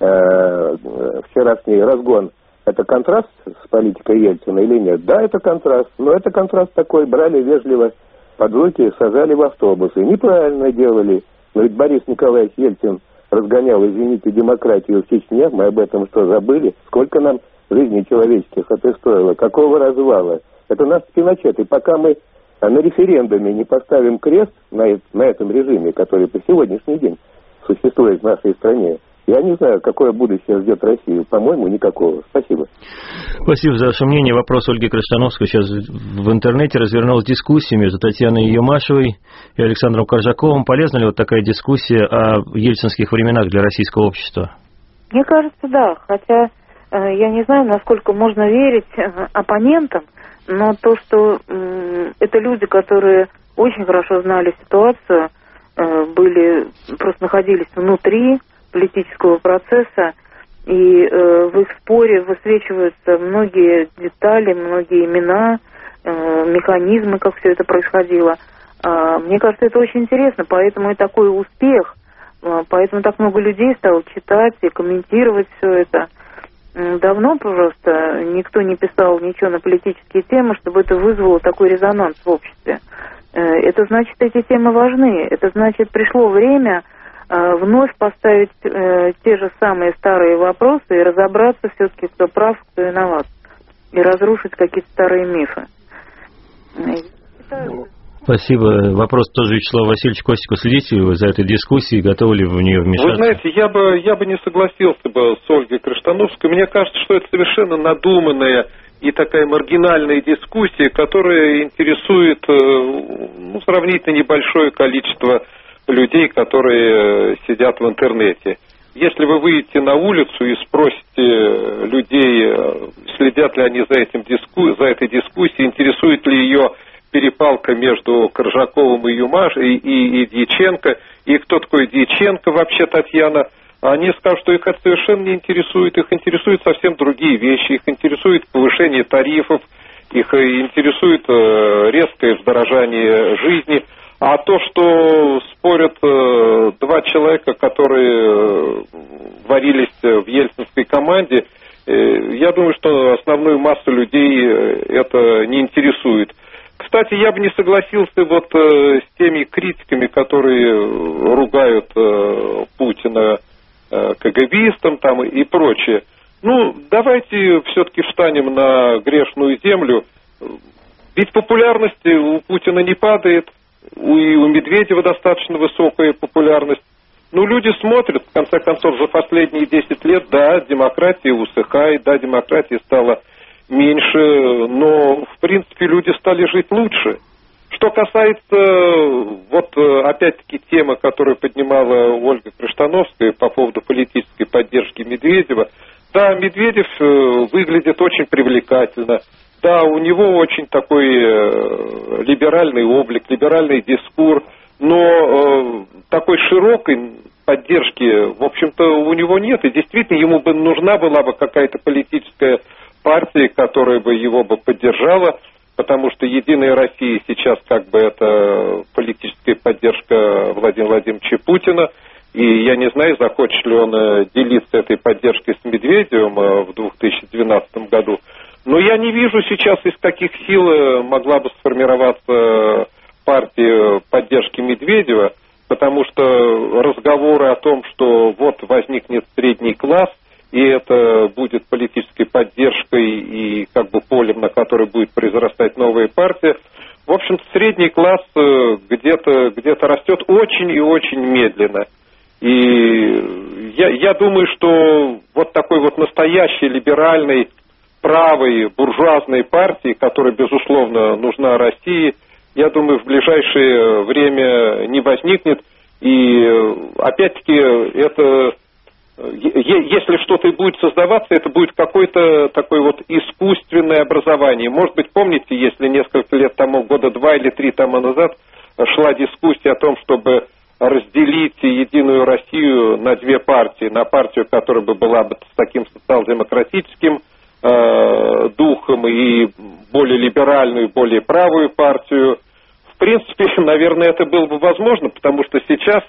э, вчерашний разгон. Это контраст с политикой Ельцина или нет? Да, это контраст. Но это контраст такой. Брали вежливо под руки, сажали в автобусы. Неправильно делали. Но ведь Борис Николаевич Ельцин разгонял, извините, демократию в Чечне. Мы об этом что, забыли? Сколько нам жизней человеческих это стоило? Какого развала? Это наш Пиночет. И пока мы на референдуме не поставим крест на, на этом режиме, который по сегодняшний день существует в нашей стране, я не знаю, какое будущее ждет Россию. По-моему, никакого. Спасибо. Спасибо за ваше мнение. Вопрос Ольги Крыштановской. Сейчас в интернете развернулась дискуссия между Татьяной Юмашевой и Александром Коржаковым. Полезна ли вот такая дискуссия о ельцинских временах для российского общества? Мне кажется, да. Хотя э, я не знаю, насколько можно верить э, оппонентам, но то, что э, это люди, которые очень хорошо знали ситуацию, э, были, просто находились внутри политического процесса, и э, в их споре высвечиваются многие детали, многие имена, э, механизмы, как все это происходило. Э, мне кажется, это очень интересно, поэтому и такой успех, э, поэтому так много людей стало читать и комментировать все это. Давно просто никто не писал ничего на политические темы, чтобы это вызвало такой резонанс в обществе. Это значит, эти темы важны. Это значит, пришло время вновь поставить те же самые старые вопросы и разобраться все-таки, кто прав, кто виноват. И разрушить какие-то старые мифы. Спасибо. Вопрос тоже Вячеславу Васильевичу Костику. Следите вы за этой дискуссией, готовы ли вы в нее вмешаться? Вы знаете, я бы, я бы не согласился бы с Ольгой Крыштановской. Мне кажется, что это совершенно надуманная и такая маргинальная дискуссия, которая интересует ну, сравнительно небольшое количество людей, которые сидят в интернете. Если вы выйдете на улицу и спросите людей, следят ли они за, этим диску... за этой дискуссией, интересует ли ее перепалка между Коржаковым и, Юмаш... и, и, и Дьяченко, и кто такой Дьяченко вообще, Татьяна, они скажут, что их это совершенно не интересует, их интересуют совсем другие вещи, их интересует повышение тарифов, их интересует резкое вздорожание жизни. А то, что спорят э, два человека, которые варились в ельцинской команде, э, я думаю, что основную массу людей это не интересует. Кстати, я бы не согласился вот э, с теми критиками, которые ругают э, Путина э, КГБистом там и, и прочее. Ну, давайте все-таки встанем на грешную землю. Ведь популярность у Путина не падает. И у Медведева достаточно высокая популярность. Ну, люди смотрят, в конце концов, за последние десять лет, да, демократия усыхает, да, демократия стала меньше, но, в принципе, люди стали жить лучше. Что касается, вот, опять-таки, темы, которую поднимала Ольга Крыштановская по поводу политической поддержки Медведева, да, Медведев выглядит очень привлекательно. Да, у него очень такой э, либеральный облик, либеральный дискурс, но э, такой широкой поддержки, в общем-то, у него нет. И действительно, ему бы нужна была бы какая-то политическая партия, которая бы его бы поддержала, потому что «Единая Россия» сейчас как бы это политическая поддержка Владимира Владимировича Путина. И я не знаю, захочет ли он делиться этой поддержкой с Медведевым в две тысячи двенадцатом году. Но я не вижу сейчас, из каких сил могла бы сформироваться партия поддержки Медведева, потому что разговоры о том, что вот возникнет средний класс, и это будет политической поддержкой и как бы полем, на которое будет произрастать новая партия, в общем-то, средний класс где-то, где-то растет очень и очень медленно. И я, я думаю, что вот такой вот настоящий либеральный правой буржуазной партии, которая, безусловно, нужна России, я думаю, в ближайшее время не возникнет. И, опять-таки, это, если что-то и будет создаваться, это будет какое-то такое вот искусственное образование. Может быть, помните, если несколько лет тому, года два или три тому назад, шла дискуссия о том, чтобы разделить Единую Россию на две партии. На партию, которая бы была бы с таким социал-демократическим духом, и более либеральную, более правую партию. В принципе, наверное, это было бы возможно, потому что сейчас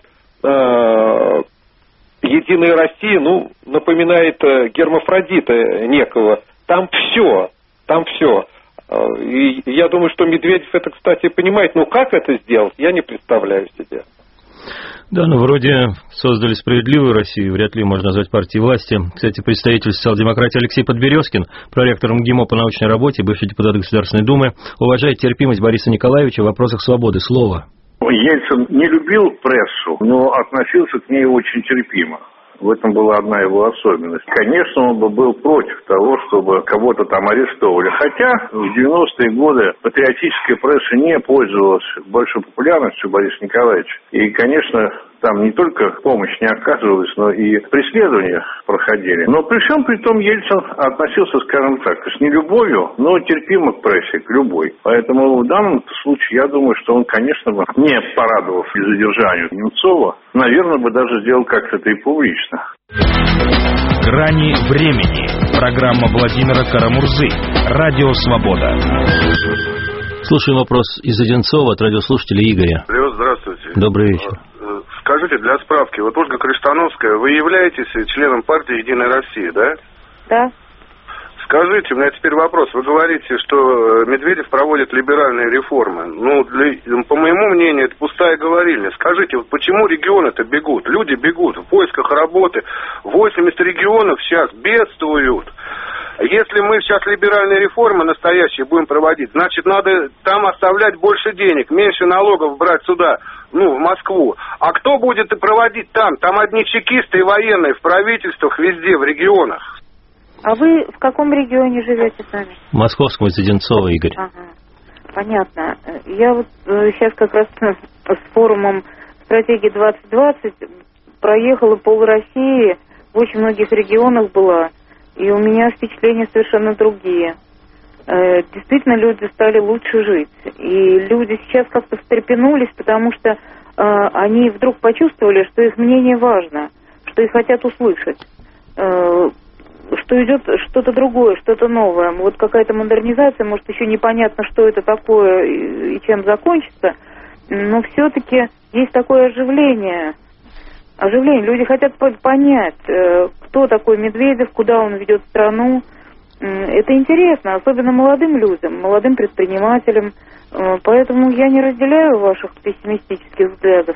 э, Единая Россия, ну, напоминает гермафродита некого. Там все, там все. И я думаю, что Медведев это, кстати, понимает. Но как это сделать, я не представляю себе. Да, ну вроде создали «Справедливую Россию», вряд ли можно назвать партией власти. Кстати, представитель социал-демократии Алексей Подберезкин, проректор МГИМО по научной работе, бывший депутат Государственной Думы, уважает терпимость Бориса Николаевича в вопросах свободы слова. Ельцин не любил прессу, но относился к ней очень терпимо. В этом была одна его особенность. Конечно, он бы был против того, чтобы кого-то там арестовывали. Хотя в девяностые годы патриотическая пресса не пользовалась большой популярностью Бориса Николаевича. И, конечно, там не только помощь не оказывалась, но и преследования проходили. Но при всем при том Ельцин относился, скажем так, с нелюбовью, но терпимо к прессе, к любой. Поэтому в данном случае я думаю, что он, конечно, бы, не порадовав и задержанию Немцова, наверное, бы даже сделал как-то это и публично. «Грани времени». Программа Владимира Карамурзы. Радио «Свобода». Слушаем вопрос из Одинцова от радиослушателя Игоря. Алло, здравствуйте. Добрый вечер. Скажите, для справки, вот Ольга Крыштановская, вы являетесь членом партии «Единая Россия», да? Да. Скажите, у меня теперь вопрос. Вы говорите, что Медведев проводит либеральные реформы. Ну, для, по моему мнению, это пустая говорильня. Скажите, вот почему регионы-то бегут? Люди бегут в поисках работы. восемьдесят регионов сейчас бедствуют. Если мы сейчас либеральные реформы настоящие будем проводить, значит, надо там оставлять больше денег, меньше налогов брать сюда, ну, в Москву. А кто будет и проводить там? Там одни чекисты и военные в правительствах, везде, в регионах. А вы в каком регионе живете сами? В Московском, из Одинцова, Игорь. Ага, понятно. Я вот э, сейчас как раз с форумом «Стратегия двадцать двадцать» проехала пол России, в очень многих регионах была. И у меня впечатления совершенно другие. Действительно, люди стали лучше жить. И люди сейчас как-то встрепенулись, потому что они вдруг почувствовали, что их мнение важно, что их хотят услышать, что идет что-то другое, что-то новое. Вот какая-то модернизация, может, еще непонятно, что это такое и чем закончится, но все-таки есть такое оживление. Оживление. Люди хотят понять, кто такой Медведев, куда он ведет страну. Это интересно, особенно молодым людям, молодым предпринимателям. Поэтому я не разделяю ваших пессимистических взглядов.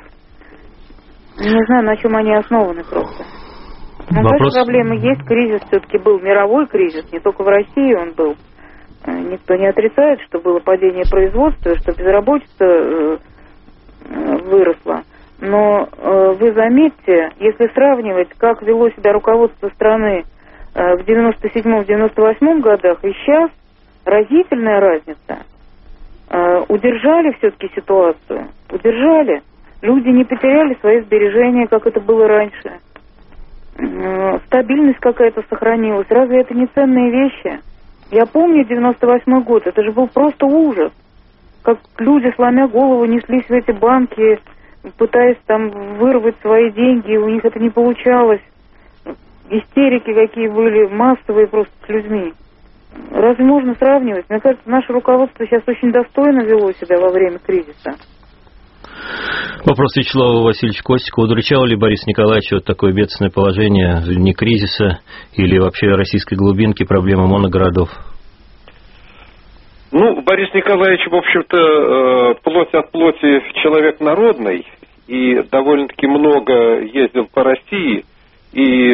Не знаю, на чем они основаны просто. Но Вопрос... проблемы есть, кризис все-таки был, мировой кризис, не только в России он был. Никто не отрицает, что было падение производства, что безработица выросла. Но э, вы заметьте, если сравнивать, как вело себя руководство страны э, в девяносто седьмом — девяносто восьмом годах и сейчас, разительная разница. Э, удержали все-таки ситуацию, удержали. Люди не потеряли свои сбережения, как это было раньше. Э, стабильность какая-то сохранилась. Разве это не ценные вещи? Я помню девяносто восьмой год, это же был просто ужас. Как люди, сломя голову, неслись в эти банки, пытаясь там вырвать свои деньги, у них это не получалось. Истерики какие были, массовые просто с людьми. Разве можно сравнивать? Мне кажется, наше руководство сейчас очень достойно вело себя во время кризиса. Вопрос Вячеслава Васильевича Костика. Удручало ли Борис Николаевич вот такое бедственное положение, не кризиса или вообще российской глубинки, проблемы моногородов? Ну, Борис Николаевич, в общем-то, плоть от плоти человек народный и довольно-таки много ездил по России. И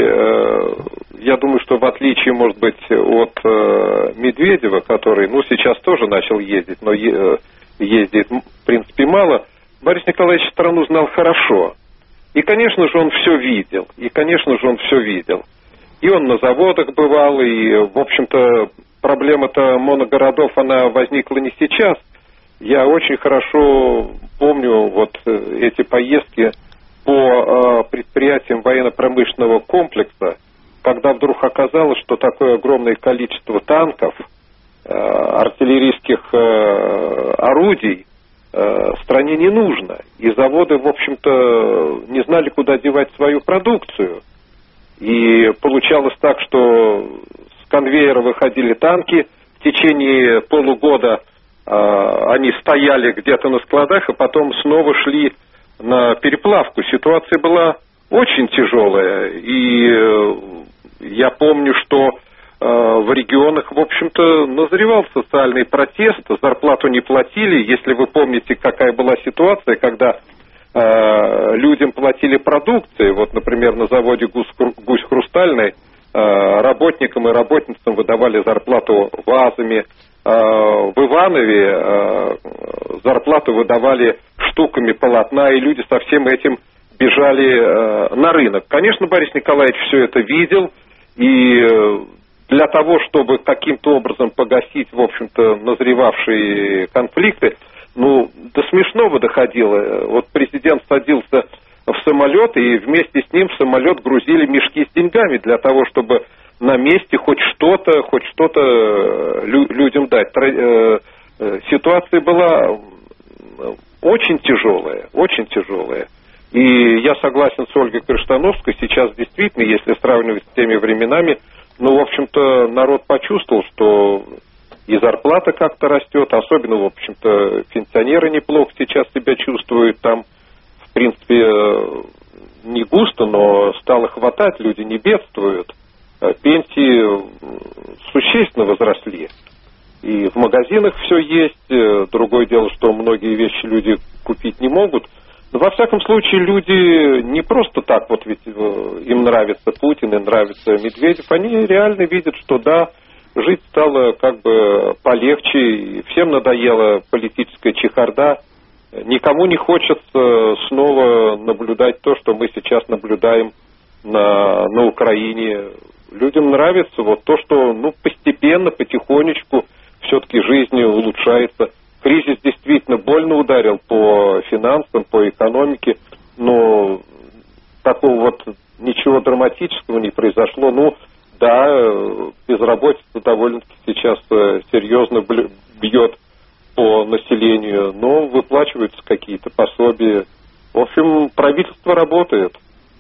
я думаю, что в отличие, может быть, от Медведева, который, ну, сейчас тоже начал ездить, но ездит, в принципе, мало, Борис Николаевич страну знал хорошо. И, конечно же, он все видел. И, конечно же, он все видел. И он на заводах бывал, и, в общем-то, проблема-то моногородов, она возникла не сейчас. Я очень хорошо помню вот эти поездки по предприятиям военно-промышленного комплекса, когда вдруг оказалось, что такое огромное количество танков, артиллерийских орудий стране не нужно. И заводы, в общем-то, не знали, куда девать свою продукцию. И получалось так, что с конвейера выходили танки, в течение полугода э, они стояли где-то на складах, а потом снова шли на переплавку. Ситуация была очень тяжелая. И э, я помню, что э, в регионах, в общем-то, назревал социальный протест, зарплату не платили. Если вы помните, какая была ситуация, когда э, людям платили продукции, вот, например, на заводе «Гусь Хрустальный», работникам и работницам выдавали зарплату вазами. В Иванове зарплату выдавали штуками полотна, и люди со всем этим бежали на рынок. Конечно, Борис Николаевич все это видел, и для того, чтобы каким-то образом погасить, в общем-то, назревавшие конфликты, ну, до смешного доходило. Вот президент садился в самолет, и вместе с ним в самолет грузили мешки с деньгами для того, чтобы на месте хоть что-то, хоть что-то лю- людям дать. Ситуация была очень тяжелая, очень тяжелая. И я согласен с Ольгой Криштановской, сейчас действительно, если сравнивать с теми временами, ну, в общем-то, народ почувствовал, что и зарплата как-то растет, особенно, в общем-то, пенсионеры неплохо сейчас себя чувствуют там. В принципе, не густо, но стало хватать, люди не бедствуют. пенсии существенно возросли. И в магазинах все есть. Другое дело, что многие вещи люди купить не могут. Но, во всяком случае, люди не просто так, вот ведь им нравится Путин, им нравится Медведев. Они реально видят, что да, жить стало как бы полегче, и всем надоела политическая чехарда. Никому не хочется снова наблюдать то, что мы сейчас наблюдаем на, на Украине. Людям нравится вот то, что ну, постепенно, потихонечку все-таки жизнь улучшается. Кризис действительно больно ударил по финансам, по экономике, но такого вот ничего драматического не произошло. Ну, да, безработица довольно-таки сейчас серьезно бьет по населению, но выплачиваются какие-то пособия. В общем, правительство работает.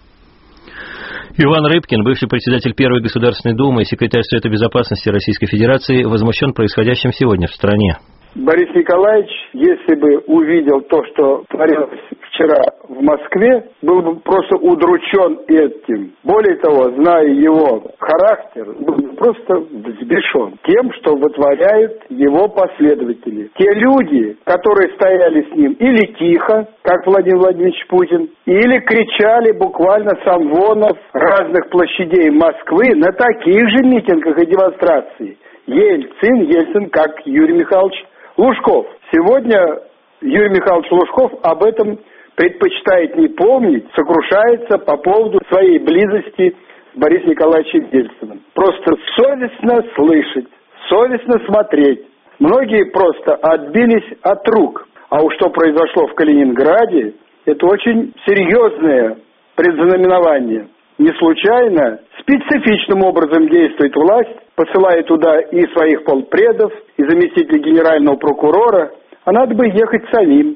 Иван Рыбкин, бывший председатель Первой Государственной Думы и секретарь Совета Безопасности Российской Федерации, возмущен происходящим сегодня в стране. Борис Николаевич, если бы увидел то, что творилось вчера в Москве, был бы просто удручен этим. Более того, зная его характер, был бы просто взбешен тем, что вытворяют его последователи. Те люди, которые стояли с ним или тихо, как Владимир Владимирович Путин, или кричали буквально с амвонов разных площадей Москвы на таких же митингах и демонстрациях. Ельцин, Ельцин, как Юрий Михайлович Лужков. Сегодня Юрий Михайлович Лужков об этом предпочитает не помнить, сокрушается по поводу своей близости с Борисом Николаевичем Ельциным. Просто совестно слышать, совестно смотреть. Многие просто отбились от рук. А уж что произошло в Калининграде, это очень серьезное предзнаменование. Не случайно, специфичным образом действует власть, посылая туда и своих полпредов, и заместителя генерального прокурора, а надо бы ехать самим.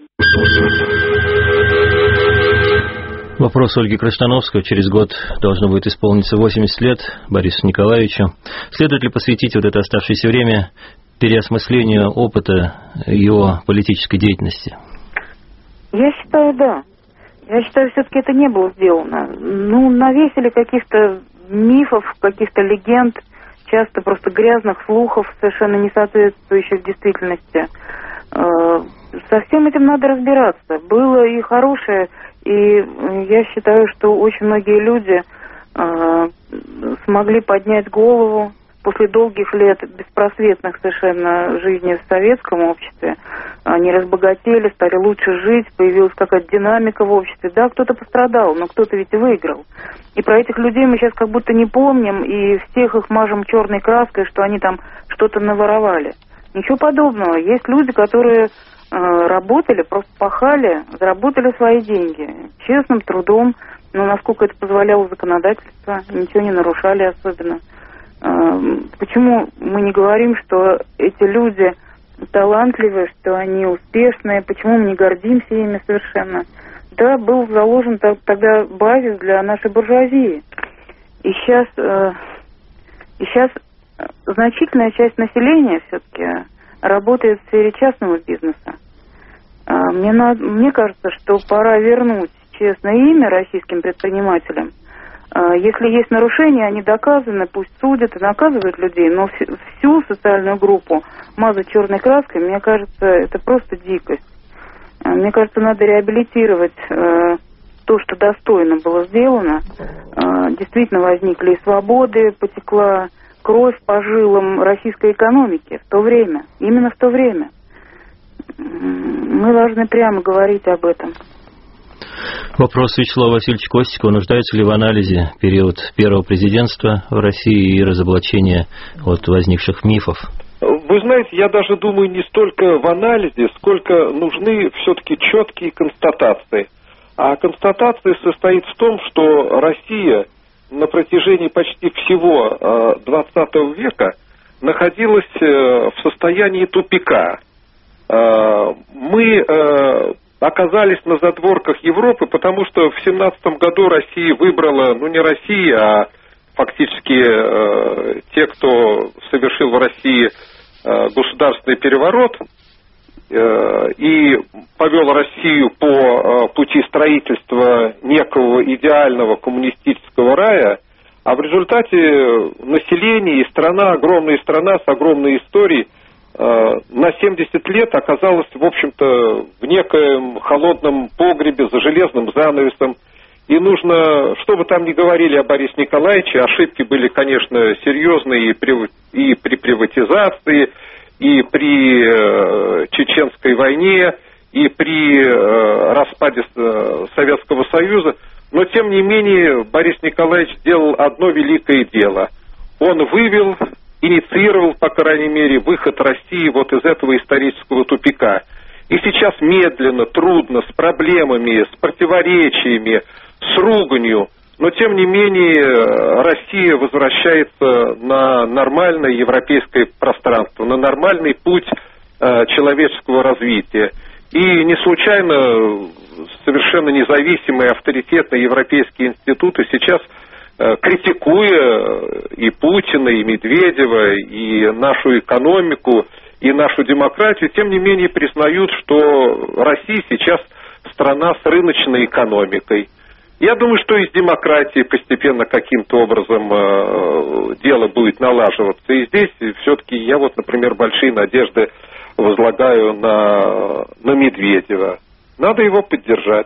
Вопрос Ольги Крыштановской. Через год должно будет исполниться восемьдесят лет Борису Николаевичу. Следует ли посвятить вот это оставшееся время переосмыслению опыта его политической деятельности? Я считаю, да. Я считаю, все-таки это не было сделано. Ну, навесили каких-то мифов, каких-то легенд, часто просто грязных слухов, совершенно не соответствующих действительности. Со всем этим надо разбираться. Было и хорошее, и я считаю, что очень многие люди смогли поднять голову после долгих лет беспросветных совершенно жизни в советском обществе. Они разбогатели, стали лучше жить, появилась какая-то динамика в обществе. Да, кто-то пострадал, но кто-то ведь и выиграл. И про этих людей мы сейчас как будто не помним, и всех их мажем черной краской, что они там что-то наворовали. Ничего подобного. Есть люди, которые э, работали, просто пахали, заработали свои деньги. Честным трудом, но насколько это позволяло законодательство, ничего не нарушали особенно. Почему мы не говорим, что эти люди талантливые, что они успешные, почему мы не гордимся ими совершенно? Да, был заложен тогда базис для нашей буржуазии. И сейчас, и сейчас значительная часть населения все-таки работает в сфере частного бизнеса. Мне, надо, мне кажется, что пора вернуть честное имя российским предпринимателям. Если есть нарушения, они доказаны, пусть судят и наказывают людей, но всю социальную группу мазать черной краской, мне кажется, это просто дикость. Мне кажется, надо реабилитировать э, то, что достойно было сделано. Э, действительно возникли и свободы, потекла кровь по жилам российской экономики в то время, именно в то время. Мы должны прямо говорить об этом. Вопрос Вячеслава Васильевича Костикова. Нуждается ли в анализе период первого президентства в России и разоблачения вот возникших мифов? Вы знаете, я даже думаю не столько в анализе, сколько нужны все-таки четкие констатации. А констатация состоит в том, что Россия на протяжении почти всего двадцатого века находилась в состоянии тупика. Мы оказались на задворках Европы, потому что в семнадцатом году Россия выбрала, ну не Россия, а фактически э, те, кто совершил в России э, государственный переворот э, и повел Россию по э, пути строительства некого идеального коммунистического рая, А в результате население и страна, огромная страна с огромной историей, на семьдесят лет оказалась, в общем-то, в некоем холодном погребе за железным занавесом. И нужно, что бы там ни говорили о Борисе Николаевиче, ошибки были, конечно, серьезные и при, и при приватизации, и при э, Чеченской войне, и при э, распаде э, Советского Союза. Но, тем не менее, Борис Николаевич сделал одно великое дело. Он вывел, инициировал, по крайней мере, выход России вот из этого исторического тупика. И сейчас медленно, трудно, с проблемами, с противоречиями, с руганью, но, тем не менее, Россия возвращается на нормальное европейское пространство, на нормальный путь э, человеческого развития. И не случайно совершенно независимые, авторитетные европейские институты сейчас, э, критикуя и Путина, и Медведева, и нашу экономику, и нашу демократию, тем не менее признают, что Россия сейчас страна с рыночной экономикой. Я думаю, что и с демократией постепенно каким-то образом э, дело будет налаживаться. И здесь все-таки я вот, например, большие надежды возлагаю на, на Медведева. Надо его поддержать.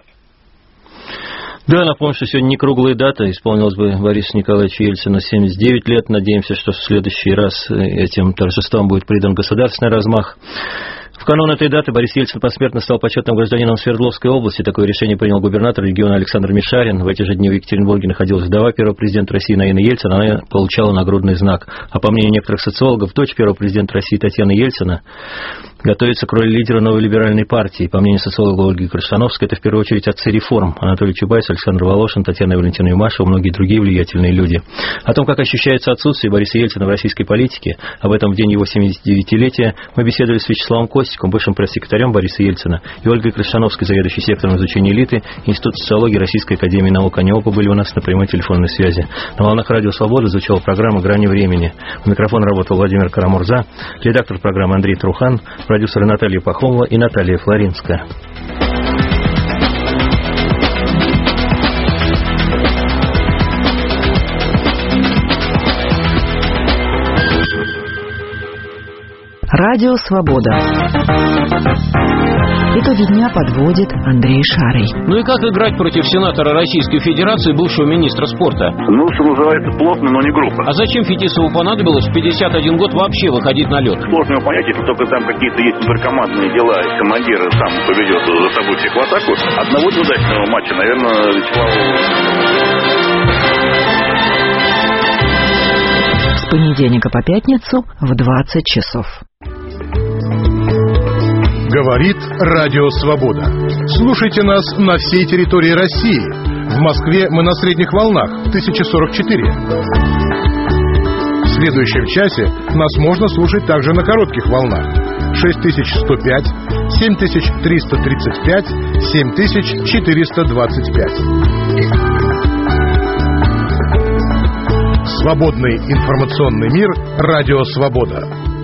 Да, напомню, что сегодня не круглая дата. Исполнилось бы Борису Николаевичу Ельцину семьдесят девять лет. Надеемся, что в следующий раз этим торжеством будет придан государственный размах. В канун этой даты Борис Ельцин посмертно стал почетным гражданином Свердловской области. Такое решение принял губернатор региона Александр Мишарин. В эти же дни в Екатеринбурге находилась вдова первого президента России Наина Ельцин. Она получала нагрудный знак. А по мнению некоторых социологов, дочь первого президента России Татьяны Ельцина готовится к роли лидера новой либеральной партии. По мнению социолога Ольги Крышановской, это в первую очередь отцы реформ. Анатолий Чубайс, Александр Волошин, Татьяна Валентина Юмашева, многие другие влиятельные люди. О том, как ощущается отсутствие Бориса Ельцина в российской политике, об этом в день его семидесятидевятилетия мы беседовали с Вячеславом Костиком, бывшим пресс-секретарем Бориса Ельцина, и Ольгой Крышановской, заведующей сектором изучения элиты Института социологии Российской академии наук. Они оба были у нас на прямой телефонной связи. На волнах Радио Свобода звучала программа «Грани времени». У микрофона работал Владимир Карамурза, редактор программы Андрей Трухан, продюсеры Наталья Пахомова и Наталья Флоринская. Радио Свобода. Итоги дня подводит Андрей Шарый. Ну и как играть против сенатора Российской Федерации, бывшего министра спорта? Ну, что называется, плотно, но не грубо. А зачем Фетисову понадобилось в пятьдесят один год вообще выходить на лед? Сложно его понять, если только там какие-то есть суперкомандные дела, и командир сам поведет за собой всех в атаку. Одного неудачного матча, наверное, Вячеславу... С понедельника по пятницу в двадцать часов. Говорит Радио Свобода. Слушайте нас на всей территории России. В Москве мы на средних волнах тысяча сорок четыре. В следующем часе нас можно слушать также на коротких волнах. шесть тысяч сто пять, семь тысяч триста тридцать пять, семь тысяч четыреста двадцать пять. Свободный информационный мир. Радио Свобода.